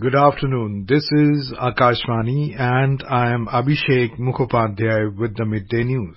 Good afternoon. This is Akashvani and I am Abhishek Mukhopadhyay with the Midday News.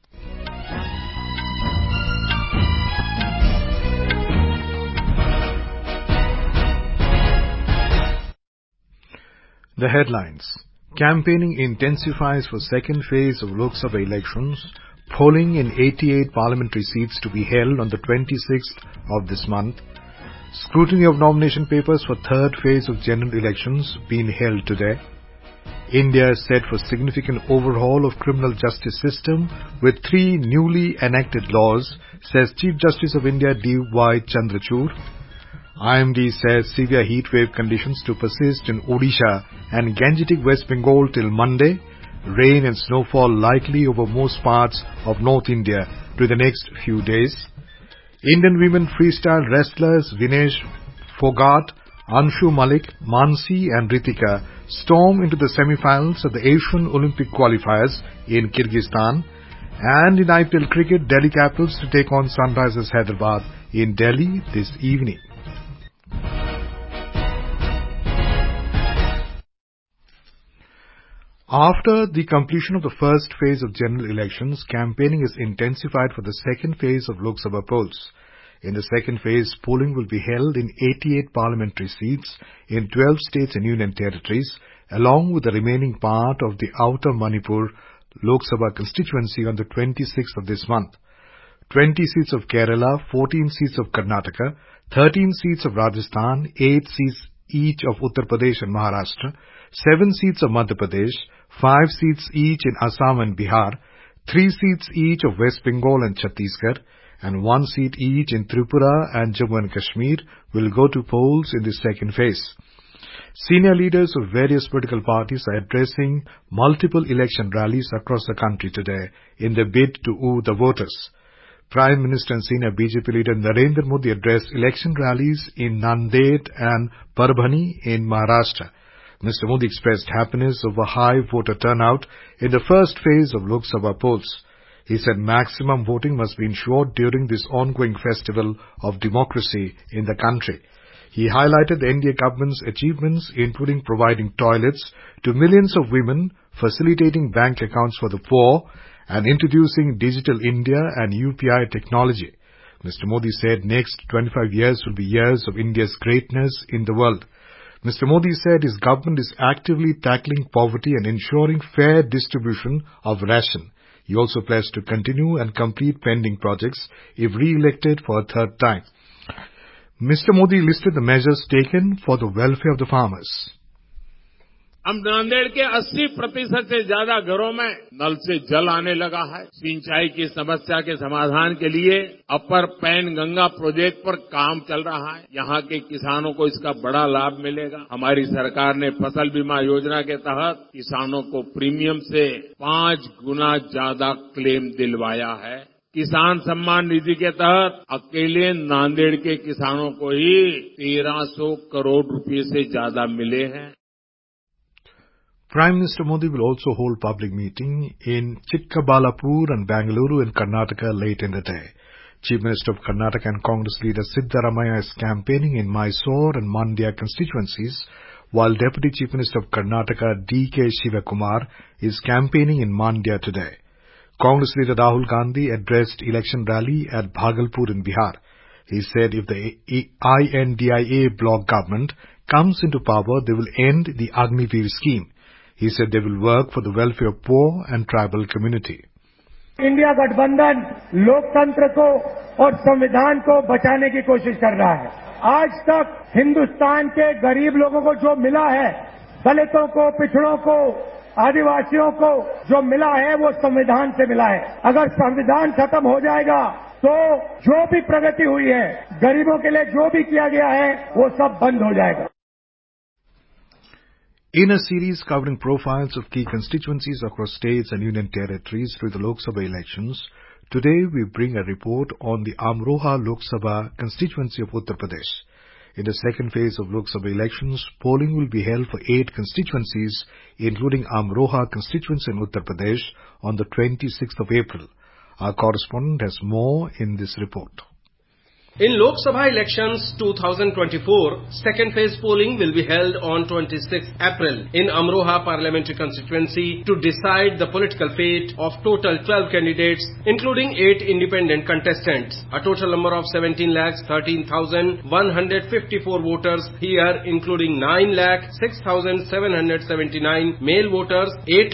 The headlines. Campaigning intensifies for second phase of Lok Sabha elections. Polling in 88 parliamentary seats to be held on the 26th of this month. Scrutiny of nomination papers for third phase of general elections being held today. India is set for significant overhaul of criminal justice system with 3 newly enacted laws, says Chief Justice of India D.Y. Chandrachud. IMD says severe heatwave conditions to persist in Odisha and Gangetic West Bengal till Monday. Rain and snowfall likely over most parts of North India to the next few days. Indian women freestyle wrestlers Vinesh Fogart, Anshu Malik, Mansi and Ritika storm into the semi-finals of the Asian Olympic qualifiers in Kyrgyzstan. And in IPL cricket, Delhi Capitals to take on Sunrisers Hyderabad in Delhi this evening. After the completion of the first phase of general elections, campaigning is intensified for the second phase of Lok Sabha polls. In the second phase, polling will be held in 88 parliamentary seats in 12 states and union territories, along with the remaining part of the Outer Manipur Lok Sabha constituency on the 26th of this month. 20 seats of Kerala, 14 seats of Karnataka, 13 seats of Rajasthan, 8 seats each of Uttar Pradesh and Maharashtra, 7 seats of Madhya Pradesh, 5 seats each in Assam and Bihar, 3 seats each of West Bengal and Chhattisgarh, and 1 seat each in Tripura and Jammu and Kashmir will go to polls in the second phase. Senior leaders of various political parties are addressing multiple election rallies across the country today in the bid to woo the voters. Prime Minister and senior BJP leader Narendra Modi addressed election rallies in Nanded and Parbhani in Maharashtra. Mr. Modi expressed happiness over high voter turnout in the first phase of Lok Sabha polls. He said maximum voting must be ensured during this ongoing festival of democracy in the country. He highlighted the NDA government's achievements, including providing toilets to millions of women, facilitating bank accounts for the poor, and introducing Digital India and UPI technology. Mr. Modi said next 25 years will be years of India's greatness in the world. Mr. Modi said his government is actively tackling poverty and ensuring fair distribution of ration. He also pledged to continue and complete pending projects if re-elected for a third time. Mr. Modi listed the measures taken for the welfare of the farmers. हम नांदेड़ के 80% से ज्यादा घरों में नल से जल आने लगा है। सिंचाई की समस्या के समाधान के लिए अपर पैन गंगा प्रोजेक्ट पर काम चल रहा है। यहाँ के किसानों को इसका बड़ा लाभ मिलेगा। हमारी सरकार ने फसल बीमा योजना के तहत किसानों को प्रीमियम से 5 गुना ज्यादा क्लेम दिलवाया है। किसान सम्मान निधि के तहत अकेले नांदेड़ के किसानों को ही 1300 करोड़ रुपए से ज्यादा मिले हैं। Prime Minister Modi will also hold public meeting in Chikkabalapur and Bangalore in Karnataka late in the day. Chief Minister of Karnataka and Congress leader Siddaramaiah is campaigning in Mysore and Mandya constituencies, while Deputy Chief Minister of Karnataka D.K. Shivakumar is campaigning in Mandya today. Congress leader Rahul Gandhi addressed election rally at Bhagalpur in Bihar. He said if the INDIA bloc government comes into power, they will end the Agniveer scheme. He said they will work for the welfare of poor and tribal community. India गठबंधन लोकतंत्र को और संविधान को बचाने की कोशिश कर रहा है। आज तक हिंदुस्तान के गरीब लोगों को जो मिला है, दलितों को, पिछड़ों को, आदिवासियों को जो मिला है वो संविधान से मिला है। अगर संविधान खत्म हो जाएगा तो जो भी प्रगति हुई है, गरीबों के लिए जो भी किया गया है वो सब बंद हो जाएगा। In a series covering profiles of key constituencies across states and union territories through the Lok Sabha elections, today we bring a report on the Amroha Lok Sabha constituency of Uttar Pradesh. In the second phase of Lok Sabha elections, polling will be held for 8 constituencies, including Amroha constituency in Uttar Pradesh on the 26th of April. Our correspondent has more in this report. In Lok Sabha elections 2024, second phase polling will be held on 26 April in Amroha parliamentary constituency to decide the political fate of total 12 candidates, including 8 independent contestants. A total number of 17,13,154 voters here, including 9,06,779 male voters,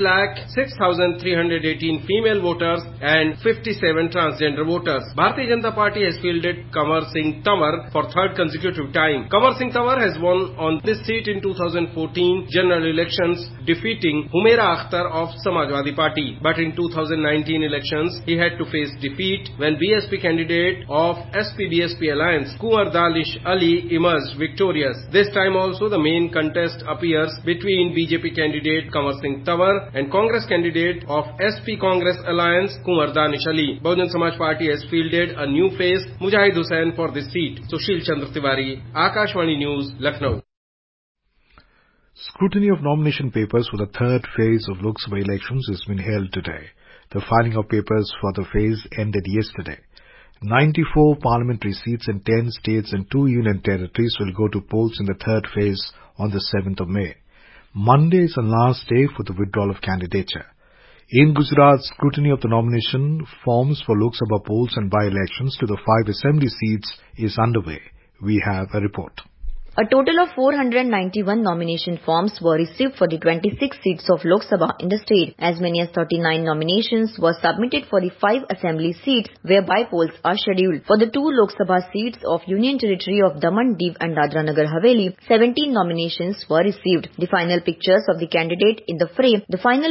8,06,318 female voters, and 57 transgender voters. Bharatiya Janata Party has fielded Kanwar Singh Tanwar for third consecutive time. Kanwar Singh Tanwar has won on this seat in 2014 general elections, defeating Humaira Akhtar of Samajwadi Party. But in 2019 elections, he had to face defeat when BSP candidate of SP-BSP alliance, Kunwar Danish Ali, emerged victorious. This time also the main contest appears between BJP candidate Kanwar Singh Tanwar and Congress candidate of SP Congress alliance, Kunwar Danish Ali. Bahujan Samaj Party has fielded a new face, Mujahid Hussain, for this seat. Sushil Chandra Tiwari, Akashvani News, Lucknow. Scrutiny of nomination papers for the third phase of Lok Sabha elections has been held today. The filing of papers for the phase ended yesterday. 94 parliamentary seats in 10 states and 2 union territories will go to polls in the third phase on the 7th of May. Monday is the last day for the withdrawal of candidature. In Gujarat, scrutiny of the nomination forms for Lok Sabha polls and by-elections to the 5 assembly seats is underway. We have a report. A total of 491 nomination forms were received for the 26 seats of Lok Sabha in the state. As many as 39 nominations were submitted for the 5 assembly seats where by-polls are scheduled. For the 2 Lok Sabha seats of Union Territory of Daman, Diu and Dadra Nagar Haveli, 17 nominations were received. The final picture of the candidate in the fray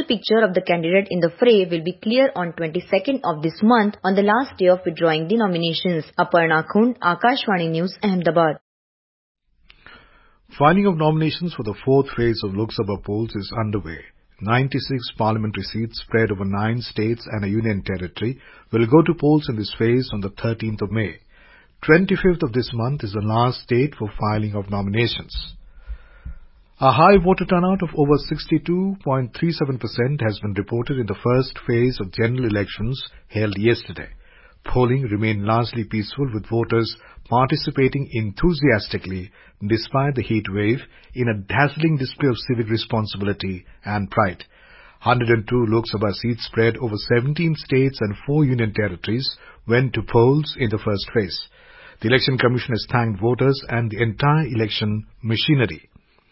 will be clear on 22nd of this month on the last day of withdrawing the nominations. Aparna Khund, Akashvani News, Ahmedabad. Filing of nominations for the fourth phase of Lok Sabha polls is underway. 96 parliamentary seats spread over 9 states and a union territory will go to polls in this phase on the 13th of May. 25th of this month is the last date for filing of nominations. A high voter turnout of over 62.37% has been reported in the first phase of general elections held yesterday. Polling remained largely peaceful, with voters participating enthusiastically despite the heat wave in a dazzling display of civic responsibility and pride. 102 Lok Sabha seats spread over 17 states and 4 union territories went to polls in the first phase. The Election Commission has thanked voters and the entire election machinery.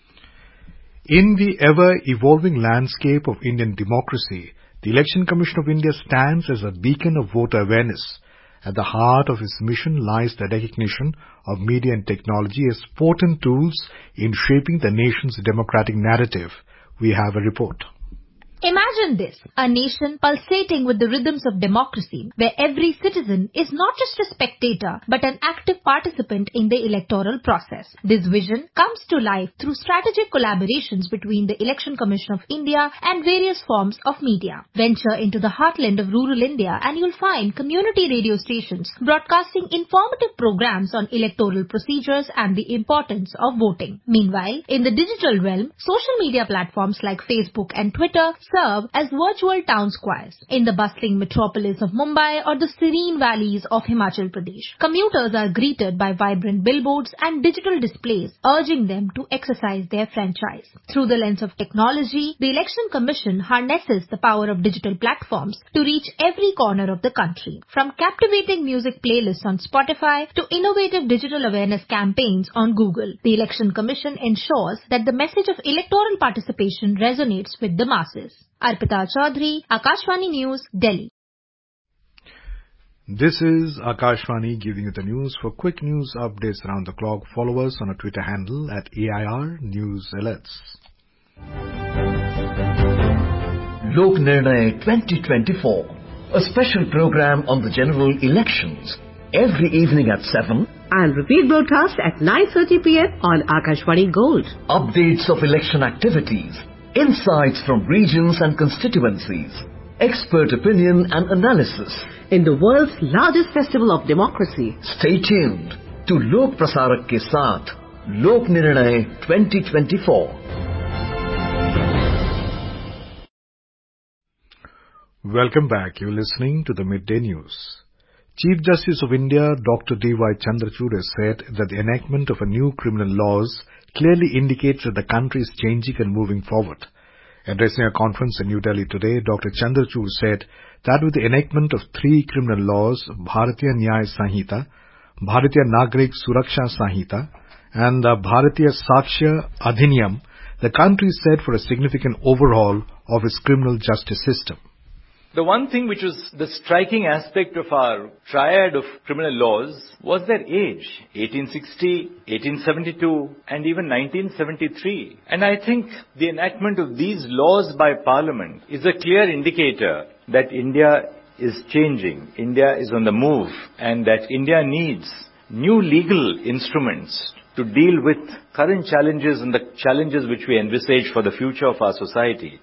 In the ever-evolving landscape of Indian democracy, the Election Commission of India stands as a beacon of voter awareness. At the heart of its mission lies the recognition of media and technology as potent tools in shaping the nation's democratic narrative. We have a report. Imagine this, a nation pulsating with the rhythms of democracy, where every citizen is not just a spectator, but an active participant in the electoral process. This vision comes to life through strategic collaborations between the Election Commission of India and various forms of media. Venture into the heartland of rural India and you'll find community radio stations broadcasting informative programs on electoral procedures and the importance of voting. Meanwhile, in the digital realm, social media platforms like Facebook and Twitter serve as virtual town squares. In the bustling metropolis of Mumbai or the serene valleys of Himachal Pradesh, commuters are greeted by vibrant billboards and digital displays urging them to exercise their franchise. Through the lens of technology, the Election Commission harnesses the power of digital platforms to reach every corner of the country. From captivating music playlists on Spotify to innovative digital awareness campaigns on Google, the Election Commission ensures that the message of electoral participation resonates with the masses. Arpita Chaudhary, Akashvani News, Delhi. This is Akashvani giving you the news. For quick news updates around the clock, follow us on our Twitter handle at AIR News Alerts. Lok Nirnay 2024, a special program on the general elections, every evening at 7 and repeat broadcast at 9:30 p.m. on Akashvani Gold. Updates of election activities, insights from regions and constituencies, expert opinion and analysis. In the world's largest festival of democracy. Stay tuned to Lok Prasarak ke saath, Lok Nirnay 2024. Welcome back. You're listening to the Midday News. Chief Justice of India, Dr. D.Y. Chandrachud, has said that the enactment of a new criminal laws clearly indicates that the country is changing and moving forward. Addressing a conference in New Delhi today, Dr. Chandrachud said that with the enactment of 3 criminal laws, Bharatiya Nyaya Sanhita, Bharatiya Nagrik Suraksha Sanhita, and the Bharatiya Sakshya Adhiniyam, the country is set for a significant overhaul of its criminal justice system. The one thing which was the striking aspect of our triad of criminal laws was their age, 1860, 1872, and even 1973. And I think the enactment of these laws by Parliament is a clear indicator that India is changing, India is on the move, and that India needs new legal instruments to deal with current challenges and the challenges which we envisage for the future of our society.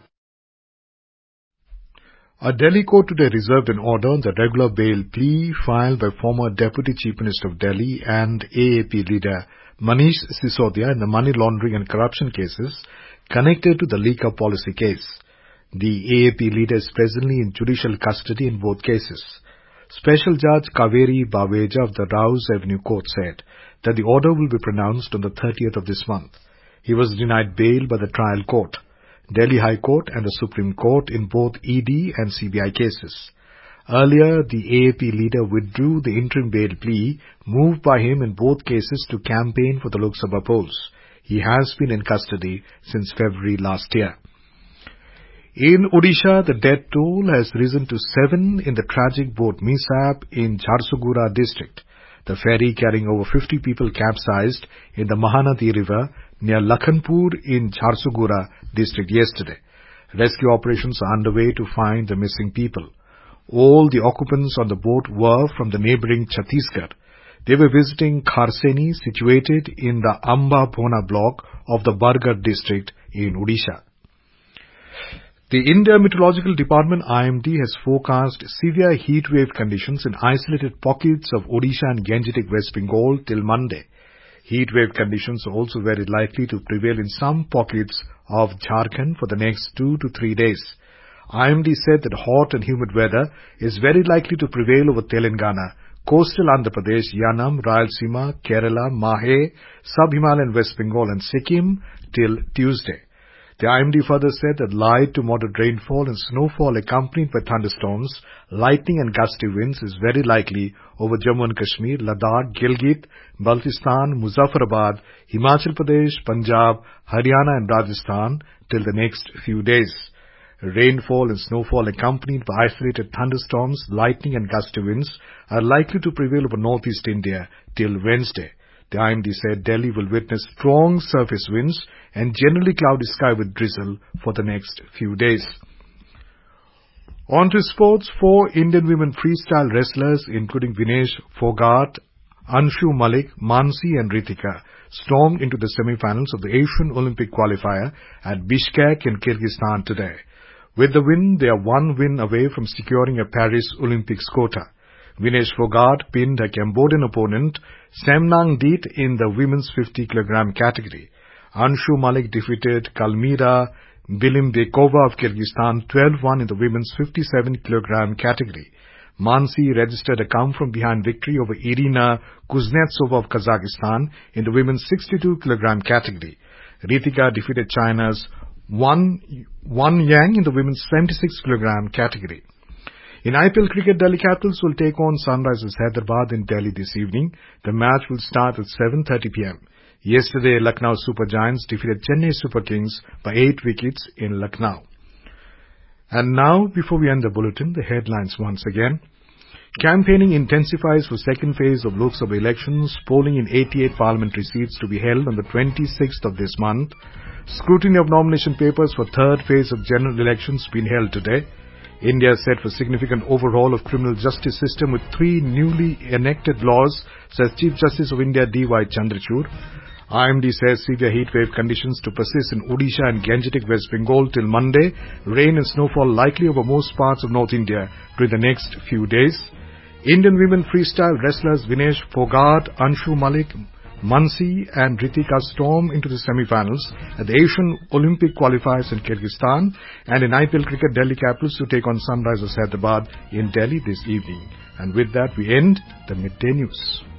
A Delhi court today reserved an order on the regular bail plea filed by former Deputy Chief Minister of Delhi and AAP leader Manish Sisodia in the money laundering and corruption cases connected to the leaker policy case. The AAP leader is presently in judicial custody in both cases. Special Judge Kaveri Baweja of the Rouse Avenue Court said that the order will be pronounced on the 30th of this month. He was denied bail by the trial court, Delhi High Court and the Supreme Court in both ED and CBI cases. Earlier, the AAP leader withdrew the interim bail plea moved by him in both cases to campaign for the Lok Sabha polls. He has been in custody since February last year. In Odisha, the death toll has risen to 7 in the tragic boat mishap in Jharsuguda district. The ferry carrying over 50 people capsized in the Mahanadi River near Lakhanpur in Jharsuguda district yesterday. Rescue operations are underway to find the missing people. All the occupants on the boat were from the neighboring Chhattisgarh. They were visiting Kharseni, situated in the Amba Bhona block of the Bargarh district in Odisha. The India Meteorological Department IMD has forecast severe heat wave conditions in isolated pockets of Odisha and Gangetic West Bengal till Monday. Heat wave conditions are also very likely to prevail in some pockets of Jharkhand for the next 2 to 3 days. IMD said that hot and humid weather is very likely to prevail over Telangana, coastal Andhra Pradesh, Yanam, Rayalaseema, Kerala, Mahe, Sub-Himalayan West Bengal and Sikkim till Tuesday. The IMD further said that light to moderate rainfall and snowfall accompanied by thunderstorms, lightning and gusty winds is very likely over Jammu and Kashmir, Ladakh, Gilgit, Baltistan, Muzaffarabad, Himachal Pradesh, Punjab, Haryana and Rajasthan till the next few days. Rainfall and snowfall accompanied by isolated thunderstorms, lightning and gusty winds are likely to prevail over northeast India till Wednesday. The IMD said Delhi will witness strong surface winds and generally cloudy sky with drizzle for the next few days. On to sports. 4 Indian women freestyle wrestlers, including Vinesh Fogart, Anshu Malik, Mansi and Ritika, stormed into the semi-finals of the Asian Olympic qualifier at Bishkek in Kyrgyzstan today. With the win, they are 1 win away from securing a Paris Olympics quota. Vinesh Fogart pinned her Cambodian opponent Semnang Dit in the women's 50 kg category. Anshu Malik defeated Kalmira Bilimbekova of Kyrgyzstan 12-1 in the women's 57 kg category. Mansi registered a come-from-behind victory over Irina Kuznetsova of Kazakhstan in the women's 62 kg category. Ritika defeated China's Wan Yang in the women's 76 kg category. In IPL cricket, Delhi Capitals will take on Sunrisers Hyderabad in Delhi this evening. The match will start at 7:30 p.m. Yesterday, Lucknow Super Giants defeated Chennai Super Kings by 8 wickets in Lucknow. And now, before we end the bulletin, the headlines once again. Campaigning intensifies for second phase of Lok Sabha elections, polling in 88 parliamentary seats to be held on the 26th of this month. Scrutiny of nomination papers for third phase of general elections being held today. India is set for significant overhaul of criminal justice system with 3 newly enacted laws, says Chief Justice of India D.Y. Chandrachud. IMD says severe heatwave conditions to persist in Odisha and Gangetic West Bengal till Monday. Rain and snowfall likely over most parts of North India during the next few days. Indian women freestyle wrestlers Vinesh Fogart, Anshu Malik, Mansi and Ritika storm into the semi-finals at the Asian Olympic qualifiers in Kyrgyzstan, and in IPL cricket, Delhi Capitals to take on Sunrisers Hyderabad in Delhi this evening. And with that, we end the Midday News.